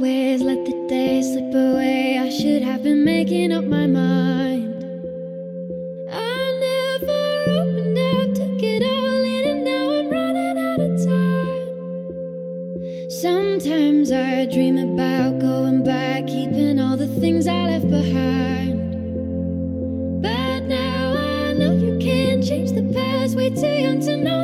always let the day slip away. I should have been making up my mind. I never opened up, took it all in, and now I'm running out of time. Sometimes I dream about going back, keeping all the things I left behind. But now I know you can't change the past, way too young to know